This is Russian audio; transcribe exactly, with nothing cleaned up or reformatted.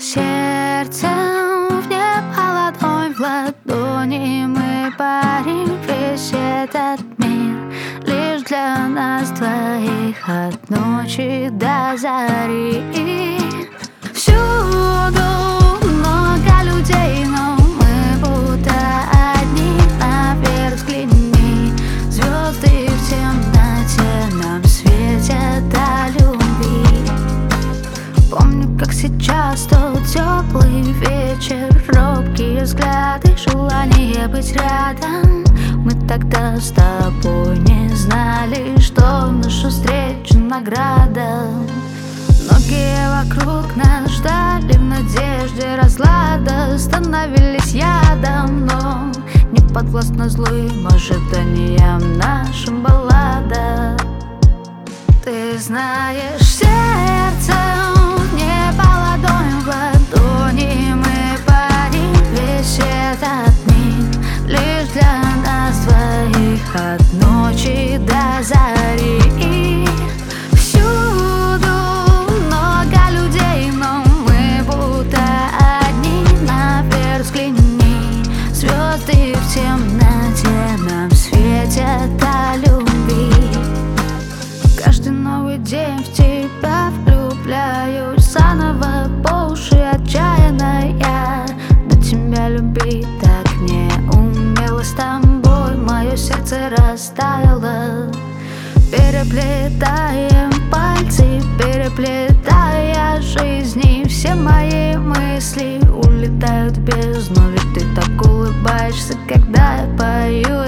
сердцем в небо, ладонь в ладони мы парим весь этот мир лишь для нас двоих, от ночи до зари. Всюду много людей, но мы будто одни. Наверх взгляни, звезды в темноте нам светят о любви. Помню, как сейчас тот теплый вечер, робкие взгляды, желание быть рядом. Мы тогда с тобой не знали, что наша встреча награда. Многие вокруг нас ждали в надежде разлада, становились ядом, но не подвластно злым ожиданиям нашим баллада. Ты знаешь, сердцем в небо, ладонь в ладони мы парим весь этот мир лишь для нас двоих, от ночи до зари. Всюду много людей, но мы будто одни. Наверх взгляни, звезды в темноте нам светят о любви. Каждый новый день в тебя влюбляюсь заново, по уши отчаянно я. До тебя любить так не умела, с тобой мое сердце растаяло. Переплетаем пальцы, переплетая жизни, все мои мысли улетают в бездну. Ведь ты так улыбаешься, когда я пою.